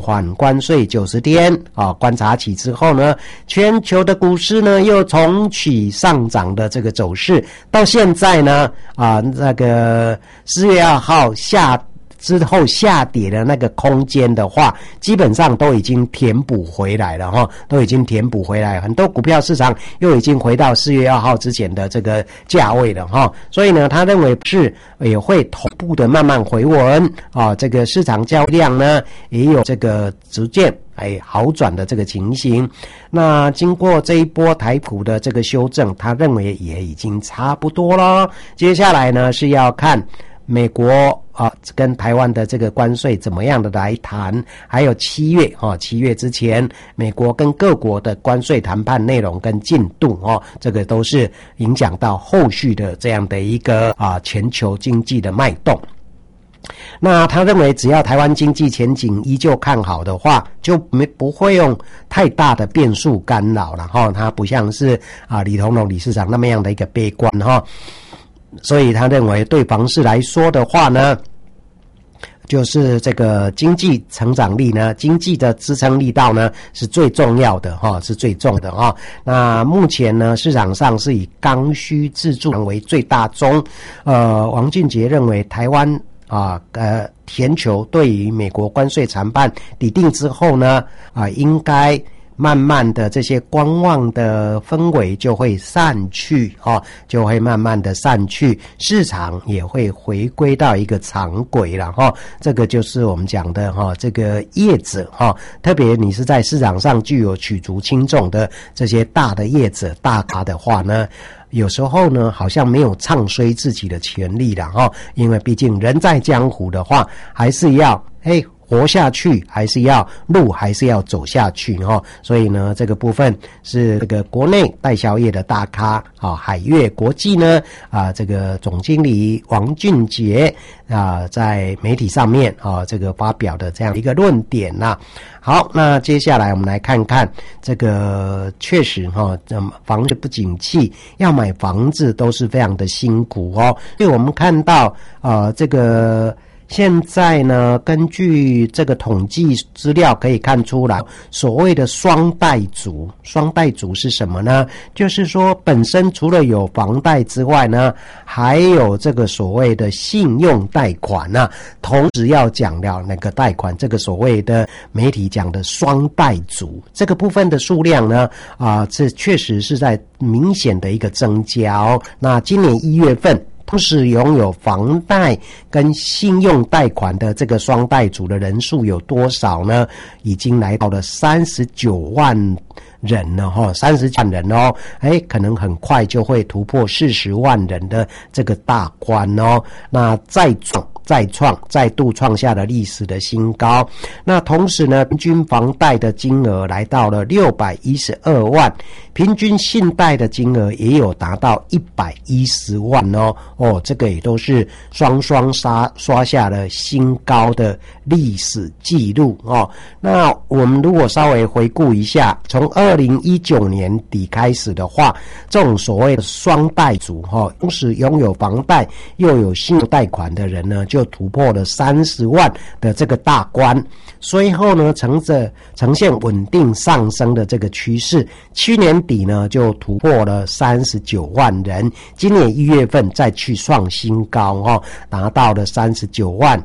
缓关税90天观察期之后呢，全球的股市呢又重启上涨的这个走势，到现在呢那个4月2号之后下跌的那个空间的话，基本上都已经填补回来了都已经填补回来，很多股票市场又已经回到4月2号之前的这个价位了所以呢，他认为是也会同步的慢慢回稳这个市场交易量呢也有这个逐渐好转的这个情形。那经过这一波台股的这个修正，他认为也已经差不多了。接下来呢是要看美国跟台湾的这个关税怎么样的来谈，还有7月之前美国跟各国的关税谈判内容跟进度这个都是影响到后续的这样的一个全球经济的脉动。那他认为只要台湾经济前景依旧看好的话，就不会用太大的变数干扰了他不像是李同荣理事长那么样的一个悲观所以他认为对房市来说的话呢，就是这个经济成长力呢，经济的支撑力道呢是最重要的是最重的那目前呢市场上是以刚需自住为最大宗。王俊杰认为台湾全球对于美国关税谈判拟定之后呢应该慢慢的这些观望的氛围就会散去就会慢慢的散去，市场也会回归到一个常轨了这个就是我们讲的这个业者特别你是在市场上具有举足轻重的这些大的业者大咖的话呢，有时候呢好像没有唱衰自己的权利了因为毕竟人在江湖的话还是要活下去，还是要走下去所以呢这个部分是这个国内代销业的大咖海悦国际呢这个总经理王俊杰在媒体上面这个发表的这样一个论点好，那接下来我们来看看这个确实房市不景气，要买房子都是非常的辛苦所以我们看到这个现在呢，根据这个统计资料可以看出来，所谓的双贷族是什么呢？就是说本身除了有房贷之外呢，还有这个所谓的信用贷款同时要讲到那个贷款，这个所谓的媒体讲的双贷族，这个部分的数量呢这确实是在明显的一个增加那今年1月份同时拥有房贷跟信用贷款的这个双贷族的人数有多少呢？已经来到了39万人了39万人可能很快就会突破40万人的这个大关那再度创下了历史的新高。那同时呢，平均房贷的金额来到了612万，平均信贷的金额也有达到110万这个也都是双刷下了新高的历史记录那我们如果稍微回顾一下，从2019年底开始的话，这种所谓的双贷族同时拥有房贷又有信用贷款的人呢，就突破了30万的这个大关。随后呢，呈现稳定上升的这个趋势，去年底呢就突破了39万人，今年1月份再去创新高达到了39万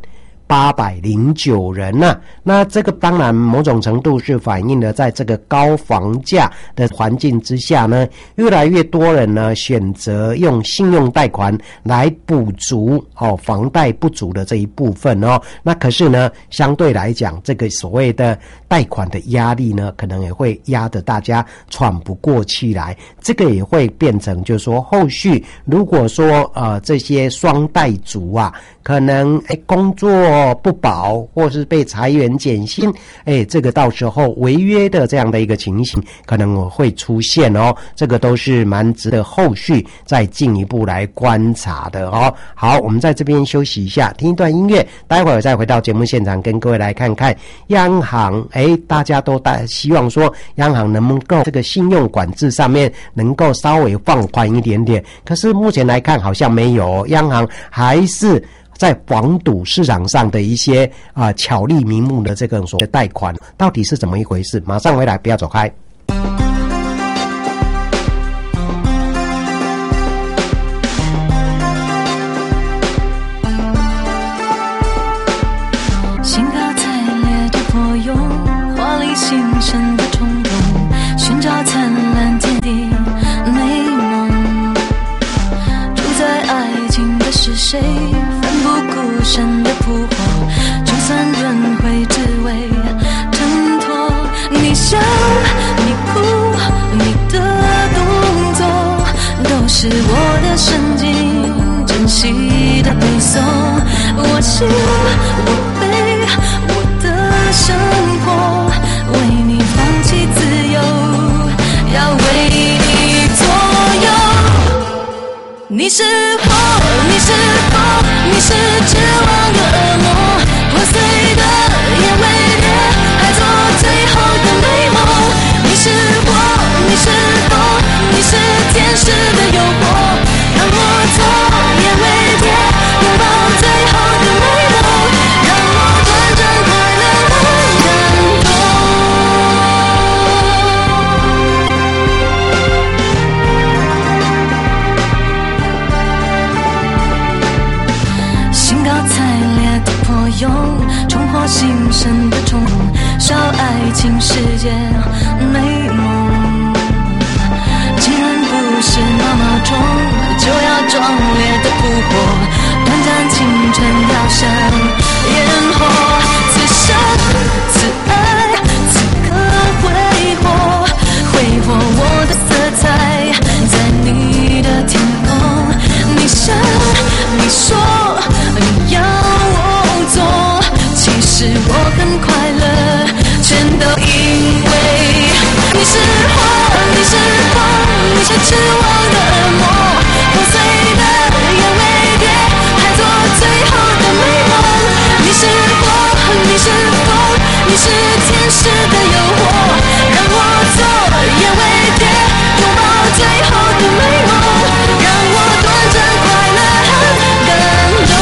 809人那这个当然某种程度是反映了在这个高房价的环境之下呢，越来越多人呢选择用信用贷款来补足房贷不足的这一部分那可是呢相对来讲，这个所谓的贷款的压力呢，可能也会压得大家喘不过气来，这个也会变成就是说后续如果说这些双贷族可能工作不保或是被裁员减薪这个到时候违约的这样的一个情形可能会出现这个都是蛮值得后续再进一步来观察的好，我们在这边休息一下，听一段音乐，待会儿再回到节目现场跟各位来看看央行大家都希望说央行能够这个信用管制上面能够稍微放宽一点点，可是目前来看好像没有央行还是在房赌市场上的一些巧立名目的这个所谓的贷款，到底是怎么一回事？马上回来，不要走开。 兴高采烈的破涌，华丽新生的冲动，寻找灿烂天地美梦。住在爱情的是谁？奋不顾身的扑火，就算轮回只为挣脱。你笑，你哭，你的动作都是我的神经，珍惜的背诵。我信，我背，我的生活，为你放弃自由，要为你左右。你是火，你是风，你是绝望的恶魔，破碎的眼为烈，还做最后的美梦。你是火，你是风，你是天使的诱惑，让我做眼为烈，拥抱最后的美梦，让我短暂快乐很感动。兴高采烈的破涌，冲破心神的冲动，烧爱情世界美梦。既然不是闹闹钟，就要壮烈的扑火，短暂青春要像烟火，此生此爱此刻挥霍，挥霍我的色彩，在你的天空。你想，你说，你要我做，其实我很快乐，全都因为你是火，你是风，你是痴妄的恶魔，破碎的眼为烈，还做最后的美梦。你是火，你是风，你是天使的诱惑，让我做眼为烈，拥抱最后的美梦，让我短暂快乐很感动。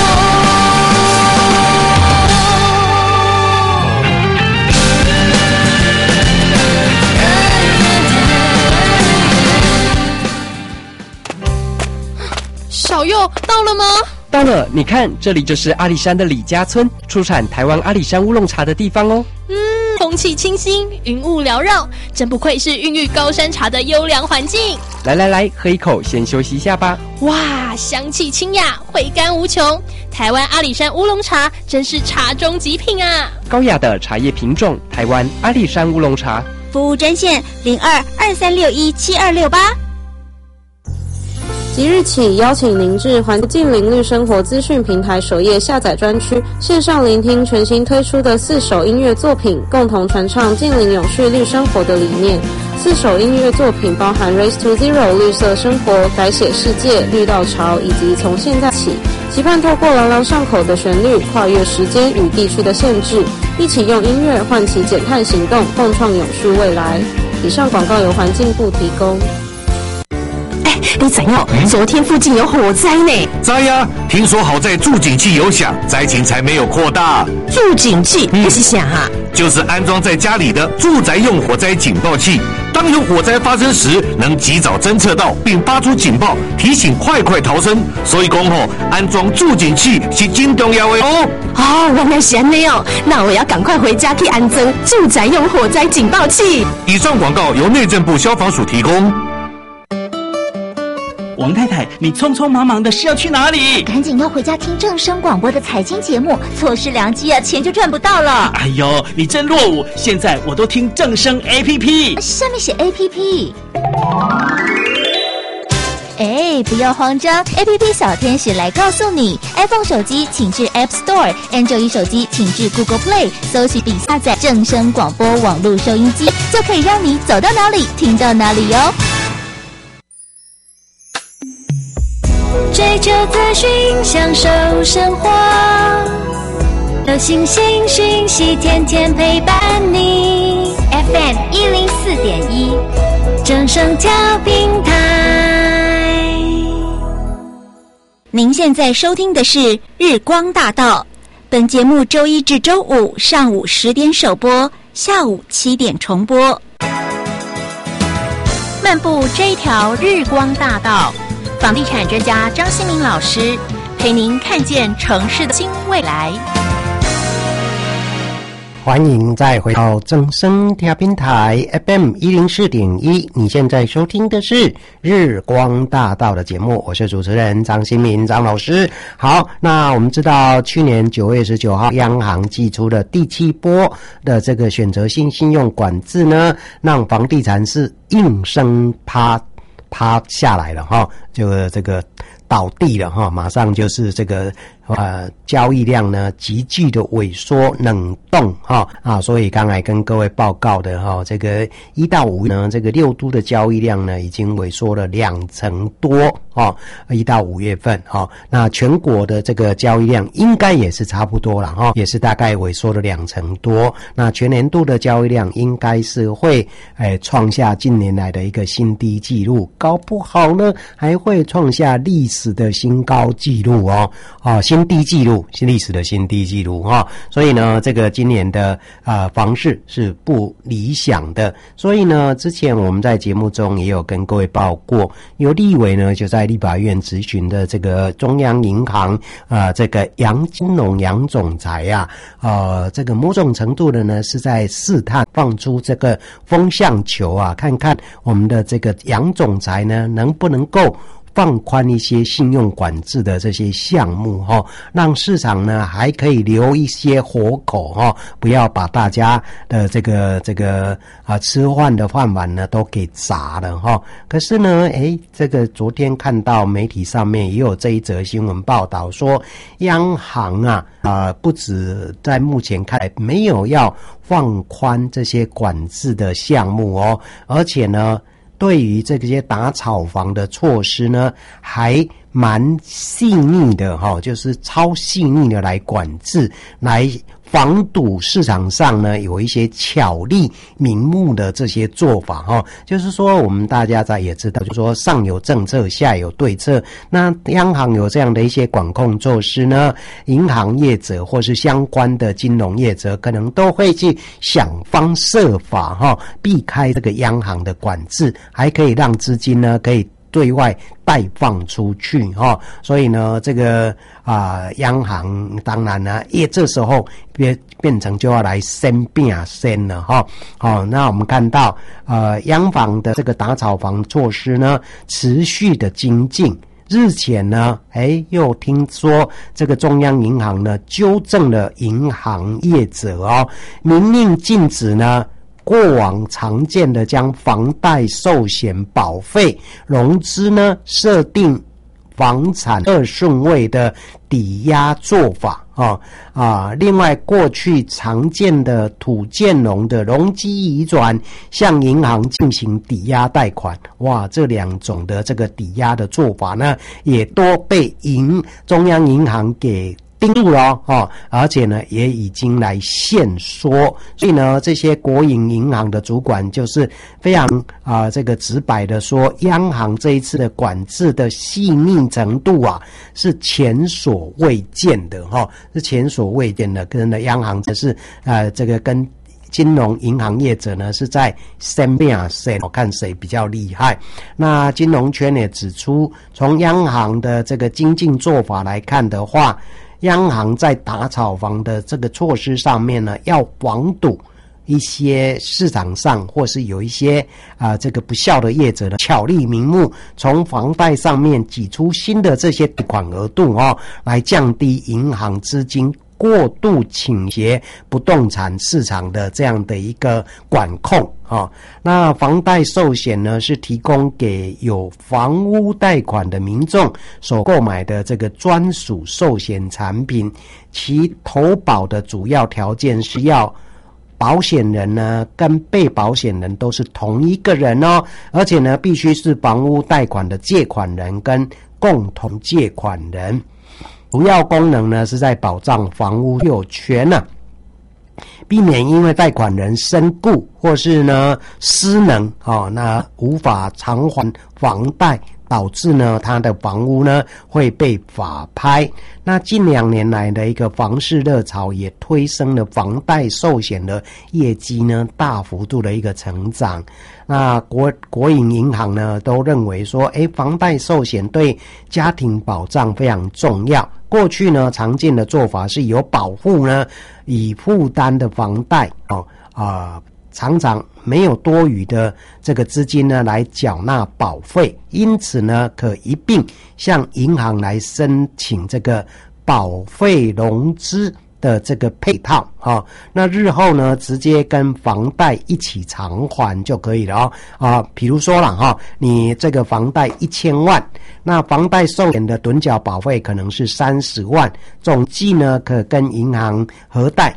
小佑到了吗？ 到了，你看，这里就是阿里山的李家村，出产台湾阿里山乌龙茶的地方哦。 空气清新，云雾缭绕，真不愧是孕育高山茶的优良环境。 来来来，喝一口，先休息一下吧。 哇，香气清雅，回甘无穷。台湾阿里山乌龙茶真是茶中极品啊！ 高雅的茶叶品种，台湾阿里山乌龙茶。 服务专线02-2361-7268。 即日起，邀请您至环境邻绿生活资讯平台首页下载专区，线上聆听全新推出的4首音乐作品，共同传唱近邻永续绿生活的理念。4首音乐作品包含 Race to Zero 绿色生活、改写世界、绿道潮以及从现在起，期盼透过朗朗上口的旋律，跨越时间与地区的限制，一起用音乐唤起减碳行动，共创永续未来。以上广告由环境部提供。 你怎样？昨天附近有火灾呢？ 灾呀！听说好在助警器有响，灾情才没有扩大。 助警器那是啥啊？ 就是安装在家里的住宅用火灾警报器，当有火灾发生时，能及早侦测到并发出警报，提醒快逃生。所以讲安装助警器是真重要的哦。 原来是这样，那我要赶快回家去安装住宅用火灾警报器。 以上广告由内政部消防署提供。 王太太，你匆匆忙忙的是要去哪里？ 赶紧要回家听正声广播的财经节目，错失良机啊，钱就赚不到了。 哎呦，你真落伍！现在我都听正声 APP， 上面写 APP。不要慌张 ，APP 小天使来告诉你 ，iPhone 手机请至 App Store，Android 手机请至 Google Play， 搜寻并下载正声广播网络收音机，就可以让你走到哪里听到哪里哟。 追求资讯，享受生活，流行新讯息，天天陪伴你。FM 104.1，正声调频台。 您现在收听的是日光大道，本节目周一至周五上午10点首播，下午7点重播。 漫步这一条日光大道，房地产专家张新民老师陪您看见城市的新未来。 欢迎再回到正声调频台 FM 104.1，你现在收听的是日光大道的节目，我是主持人张新民张老师。好，那我们知道去年9月19号央行祭出了第7波的这个选择性信用管制呢，让房地产是应声趴下来了哈，就这个倒地了哈，马上就是这个交易量呢急剧的萎缩冷冻所以刚才跟各位报告的这个1到5呢，这个6都的交易量呢已经萎缩了20%多1到5月份那全国的这个交易量应该也是差不多了也是大概萎缩了20%多。那全年度的交易量应该是会创下近年来的一个新低纪录，搞不好呢还会创下历史的新高纪录新低纪录，历史的新低纪录所以呢这个今年的房市是不理想的。所以呢之前我们在节目中也有跟各位报过，有立委呢就在立法院质询的这个中央银行这个杨金龙杨总裁这个某种程度的呢是在试探放出这个风向球看看我们的这个杨总裁呢能不能够放宽一些信用管制的这些项目让市场呢还可以留一些活口不要把大家的这个吃饭的饭碗呢都给砸了可是呢这个昨天看到媒体上面也有这一则新闻报道说，央行不止在目前看来没有要放宽这些管制的项目而且呢对于这些打炒房的措施呢还蛮细腻的就是超细腻的来管制，来防堵市场上呢有一些巧立名目的这些做法就是说我们大家也知道，就是说上有政策下有对策，那央行有这样的一些管控措施呢，银行业者或是相关的金融业者可能都会去想方设法避开这个央行的管制，还可以让资金呢可以对外贷放出去所以呢这个央行当然呢这时候变成就要来先变先了那我们看到央行的这个打炒房措施呢持续的精进，日前呢又听说这个中央银行呢纠正了银行业者明令禁止呢过往常见的将房贷寿险保费融资呢设定房产2顺位的抵押做法另外过去常见的土建融的容积移转向银行进行抵押贷款，这2种的这个抵押的做法呢也都被中央银行给盯住了而且呢也已经来限缩，所以呢这些国营银行的主管就是非常这个直白的说，央行这一次的管制的细腻程度是前所未见的是前所未见的，跟的央行这是这个跟金融银行业者呢是在先变先，看谁比较厉害。那金融圈也指出，从央行的这个精进做法来看的话，央行在打炒房的这个措施上面呢，要防堵一些市场上或是有一些这个不孝的业者的巧立名目，从房贷上面挤出新的这些贷款额度来降低银行资金过度倾斜不动产市场的这样的一个管控那房贷寿险呢是提供给有房屋贷款的民众所购买的这个专属寿险产品，其投保的主要条件是要保险人呢跟被保险人都是同一个人而且呢必须是房屋贷款的借款人跟共同借款人。主要功能呢是在保障房屋有权避免因为贷款人身故或是呢失能那无法偿还房贷导致呢它的房屋呢会被法拍。那近2年来的一个房市热潮也推升了房贷寿险的业绩呢大幅度的一个成长。那国营银行呢都认为说，房贷寿险对家庭保障非常重要。过去呢常见的做法是有保护呢已负担的房贷常常没有多余的这个资金呢来缴纳保费，因此呢可一并向银行来申请这个保费融资的这个配套那日后呢直接跟房贷一起偿还就可以了比如说啦你这个房贷1000万，那房贷寿险的趸缴保费可能是30万，总计呢可跟银行核贷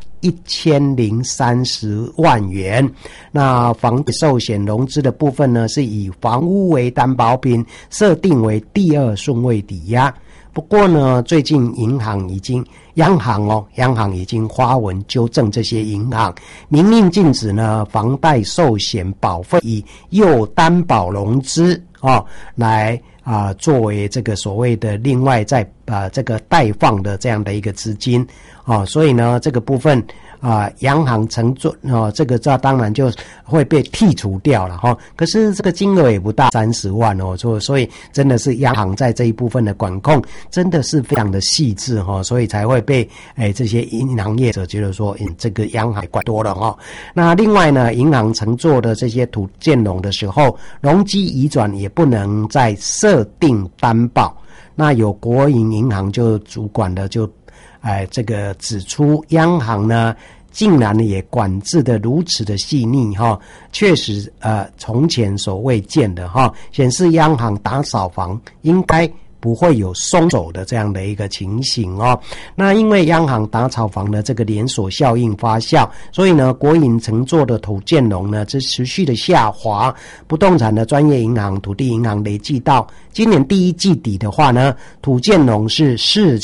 1030万元。那房贷寿险融资的部分呢是以房屋为担保品，设定为第2顺位抵押。不过呢最近央行已经发文纠正这些银行，明令禁止呢房贷寿险保费以诱担保融资来作为这个所谓的另外再这个贷放的这样的一个资金所以呢这个部分央行承做这个当然就会被剔除掉了可是这个金额也不大，30万所以真的是央行在这一部分的管控真的是非常的细致所以才会被这些银行业者觉得说这个央行管多了那另外呢银行承做的这些土建融的时候，容积移转也不能再设定担保。那有国营银行就主管的就这个指出，央行呢竟然也管制的如此的细腻确实从前所未见的显示央行打扫房应该不会有松手的这样的一个情形那因为央行打炒房的这个连锁效应发酵，所以呢国营承做的土建融呢是持续的下滑。不动产的专业银行土地银行累计到今年第一季底的话呢，土建融是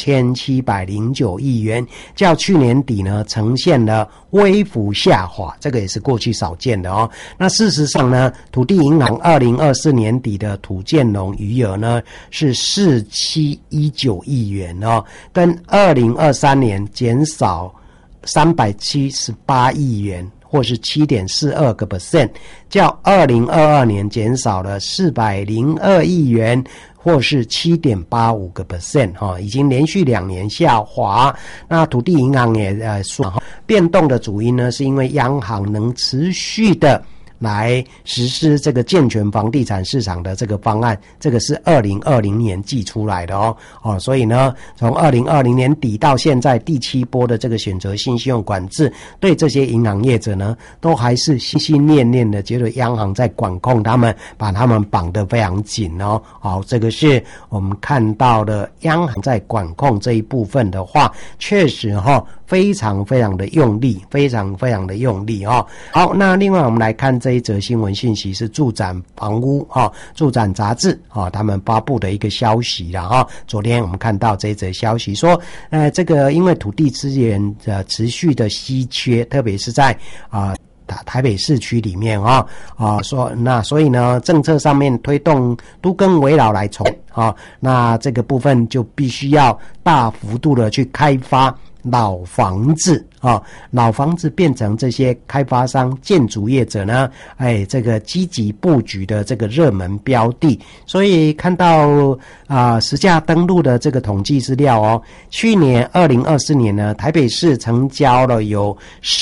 4709亿元，较去年底呢呈现了微幅下滑，这个也是过去少见的那事实上呢，土地银行2024年底的土建融余额呢是4719亿元跟2023年减少378亿元，或是 7.42%， 较2022年减少了402亿元，或是 7.85%， 已经连续2年下滑。那土地银行也说，变动的主因呢，是因为央行能持续的来实施这个健全房地产市场的这个方案，这个是2020年寄出来的所以呢，从2020年底到现在第7波的这个选择性信用管制，对这些银行业者呢，都还是心心念念的觉得央行在管控他们，把他们绑得非常紧这个是我们看到的央行在管控这一部分的话，确实非常非常的用力，非常非常的用力好，那另外我们来看这一则新闻信息，是住展房屋住展杂志他们发布的一个消息啦昨天我们看到这一则消息说这个因为土地资源持续的稀缺，特别是在台北市区里面所以呢政策上面推动都更危老来重那这个部分就必须要大幅度的去开发老房子老房子变成这些开发商建筑业者呢这个积极布局的这个热门标的。所以看到实价登录的这个统计资料去年2024年呢，台北市成交了有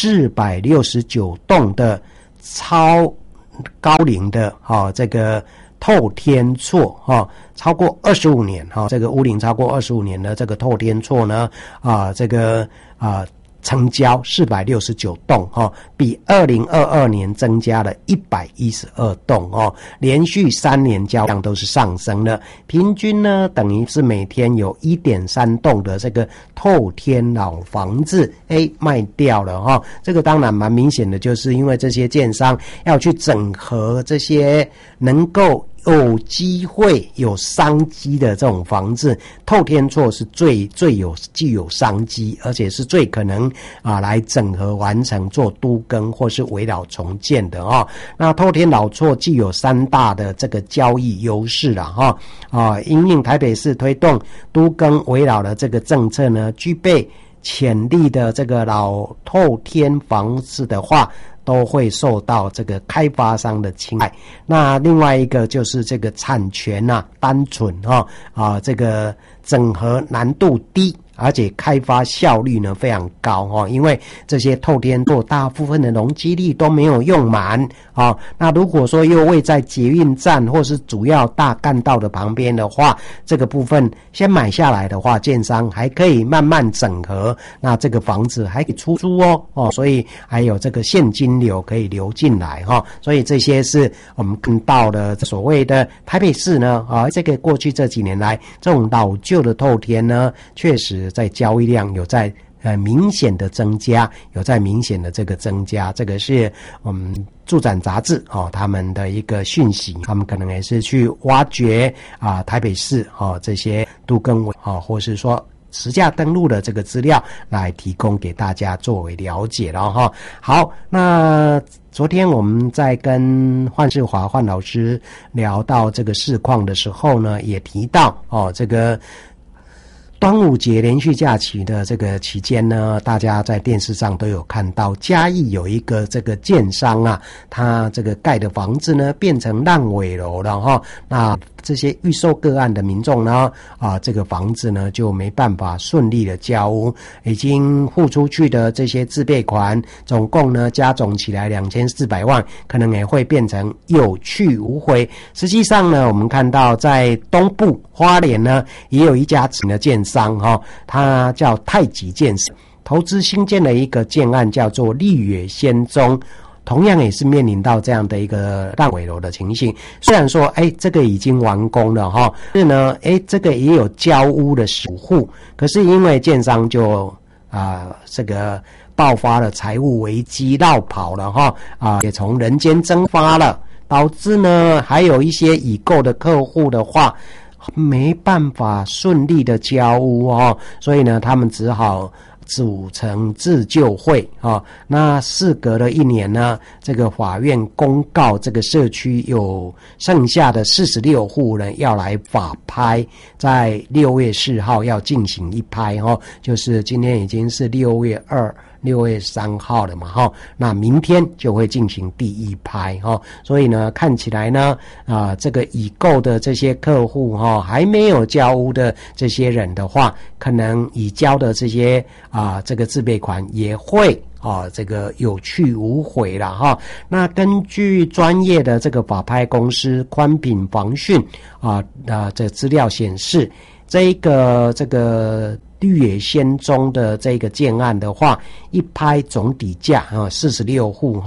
469栋的超高龄的这个透天厝超过25年这个屋龄超过25年的这个透天厝呢这个成交469栋比2022年增加了112栋连续3年交量都是上升了，平均呢等于是每天有 1.3 栋的这个透天老房子卖掉了这个当然蛮明显的，就是因为这些建商要去整合这些能够有机会有商机的这种房子，透天厝是最具有商机，而且是最可能来整合完成做都更或是围绕重建的那透天老厝具有3大的这个交易优势啦因应台北市推动都更围绕的这个政策呢，具备潜力的这个老透天房子的话，都会受到这个开发商的青睐。那另外一个就是这个产权单纯这个整合难度低，而且开发效率呢非常高因为这些透天厝大部分的容积率都没有用满那如果说又位在捷运站或是主要大干道的旁边的话，这个部分先买下来的话，建商还可以慢慢整合，那这个房子还可以出租所以还有这个现金流可以流进来所以这些是我们看到的所谓的台北市呢这个过去这几年来这种老旧的透天呢，确实在交易量有在明显的增加，有在明显的这个增加，这个是我们住展杂志他们的一个讯息，他们可能也是去挖掘台北市这些都更或是说实价登录的这个资料来提供给大家作为了解了好，那昨天我们在跟换世华换老师聊到这个市况的时候呢，也提到这个端午节连续假期的这个期间呢，大家在电视上都有看到嘉义有一个这个建商他这个盖的房子呢变成烂尾楼了那这些预售个案的民众呢这个房子呢就没办法顺利的交屋，已经付出去的这些自备款总共呢加总起来2400万，可能也会变成有去无回。实际上呢，我们看到在东部花莲呢也有一家的建商它叫太极建设，投资新建的一个建案叫做丽月仙踪，同样也是面临到这样的一个烂尾楼的情形。虽然说这个已经完工了是呢这个也有交屋的10户，可是因为建商就这个爆发了财务危机绕跑了也从人间蒸发了，导致呢还有一些已购的客户的话没办法顺利的交屋所以呢他们只好组成自救会那事隔了1年呢，这个法院公告这个社区有剩下的46户呢要来法拍，在6月4号要进行一拍就是今天已经是6月3号了嘛那明天就会进行第一拍所以呢看起来呢这个已购的这些客户还没有交屋的这些人的话，可能已交的这些这个自备款也会这个有去无回了那根据专业的这个法拍公司宽品防讯这资料显示，这个绿野仙踪的这个建案的话，一拍总底价46户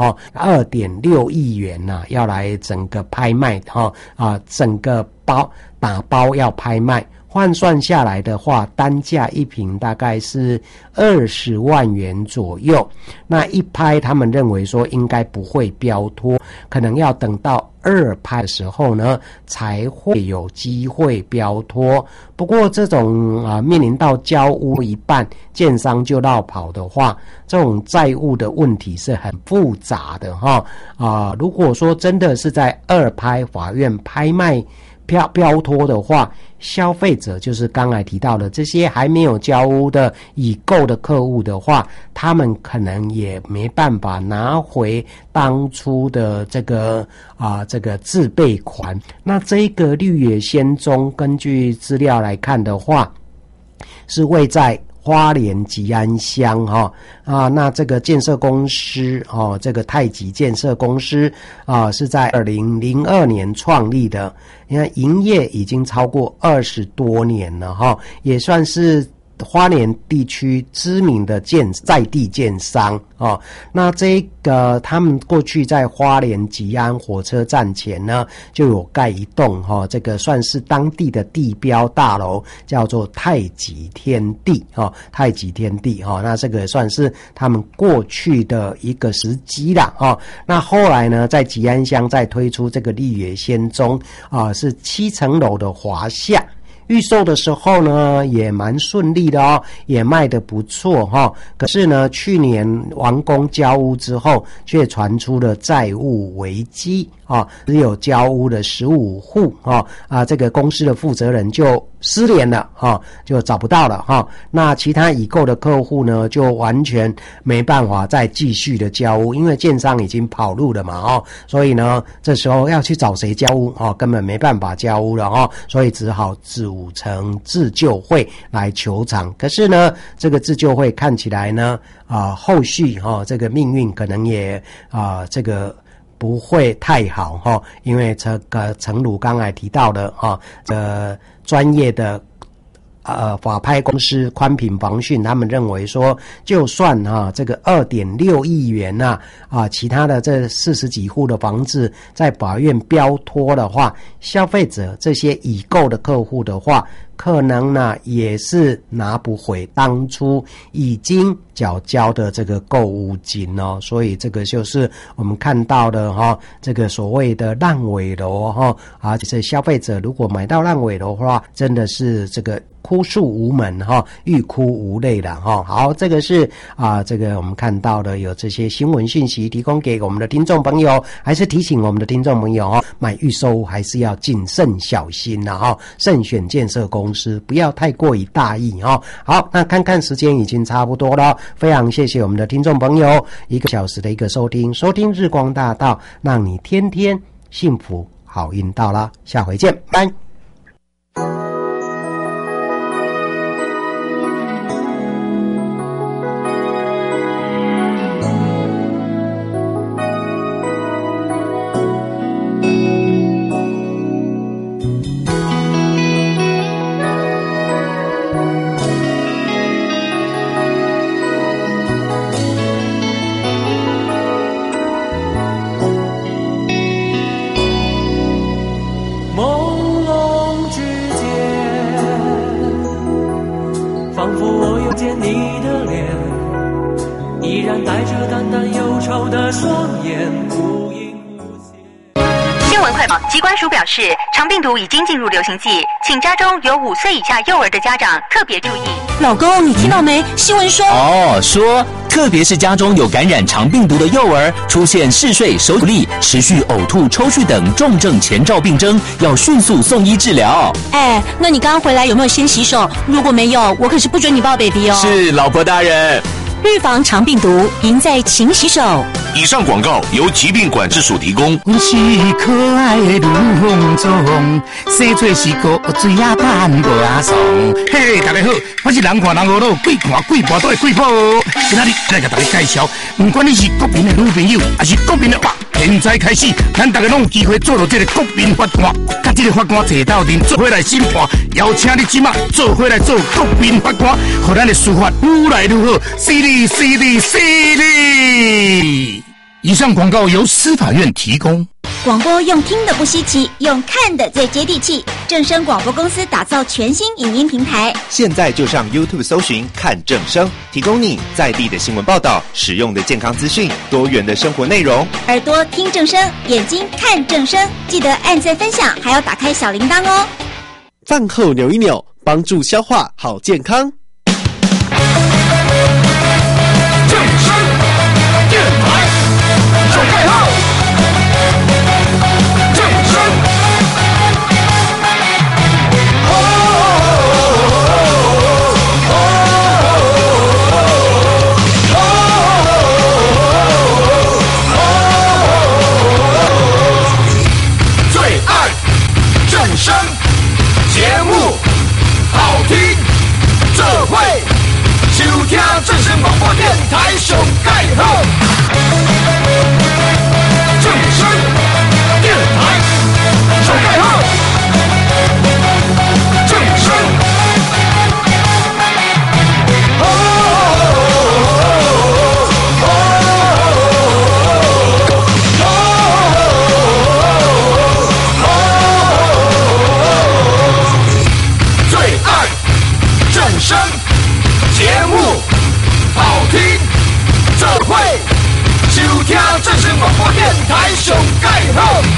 2.6亿元要来整个拍卖整个打包要拍卖，换算下来的话，单价一坪大概是20万元左右。那一拍他们认为说应该不会标脱，可能要等到2拍的时候呢才会有机会标脱。不过这种面临到交屋一半建商就绕跑的话，这种债务的问题是很复杂的如果说真的是在2拍法院拍卖标脱的话，消费者就是刚才提到的这些还没有交屋的已购的客户的话，他们可能也没办法拿回当初的这个自备款。那这个绿野仙踪根据资料来看的话，是位在花莲吉安乡那这个建设公司这个太极建设公司是在2002年创立的，因为营业已经超过20多年了也算是花莲地区知名的在地建商哦。那这个他们过去在花莲吉安火车站前呢，就有盖一栋这个算是当地的地标大楼，叫做太极天地太极天地那这个算是他们过去的一个时机啦那后来呢，在吉安乡再推出这个丽野仙踪是7层楼的华夏。预售的时候呢，也蛮顺利的也卖得不错可是呢，去年完工交屋之后，却传出了债务危机只有交屋的15户这个公司的负责人就失联了就找不到了那其他已购的客户呢，就完全没办法再继续的交屋，因为建商已经跑路了嘛所以呢，这时候要去找谁交屋根本没办法交屋了所以只好组成自救会来求偿。可是呢，这个自救会看起来呢后续这个命运可能也这个不会太好因为这个诚如刚才提到的专业的法拍公司宽品防汛，他们认为说，就算这个2.6亿元其他的这40几户的房子在法院标托的话，消费者这些已购的客户的话，可能呢也是拿不回当初已经缴交的这个购物金所以这个就是我们看到的这个所谓的烂尾楼就是消费者如果买到烂尾楼的话，真的是这个哭诉无门欲哭无泪了好，这个是这个我们看到的有这些新闻讯息提供给我们的听众朋友，还是提醒我们的听众朋友买预售屋还是要谨慎小心慎选建设公司，不要太过于大意好，那看看时间已经差不多了，非常谢谢我们的听众朋友1个小时的一个收听日光大道，让你天天幸福好运到了，下回见，拜。 肠病毒已经进入流行季，请家中有5岁以下幼儿的家长特别注意。 老公，你听到没？新闻说说特别是家中有感染肠病毒的幼儿，出现嗜睡、手力、持续呕吐、抽搐等重症前兆病征，要迅速送医治疗。 那你刚刚回来有没有先洗手？如果没有，我可是不准你抱 baby 是，老婆大人。 预防肠病毒，赢在勤洗手。 以上广告由疾病管制署提供。 我是可爱的卢凤忠，生做是个水啊扮个阿松。嘿，大家好，我是人看人好路，鬼看鬼婆都会鬼婆。今仔日来给大家介绍，不管你是国民的女朋友，还是国民的爸，现在开始，咱大家拢有机会做到这个国民法官，甲这个法官坐到阵做伙来审判，邀请你即马做伙来做国民法官，让咱的司法愈来愈好，犀利犀利犀利。以上广告由司法院提供。 广播用听的不稀奇，用看的最接地气。正声广播公司打造全新影音平台， 现在就上 YouTube 搜寻看正声，提供你在地的新闻报道、实用的健康资讯、多元的生活内容。 耳朵听正声，眼睛看正声，记得按赞分享，还要打开小铃铛哦。 饭后扭一扭，帮助消化好健康。 正声电台手盖号，正声。最爱正声节目，好听，这台上介好。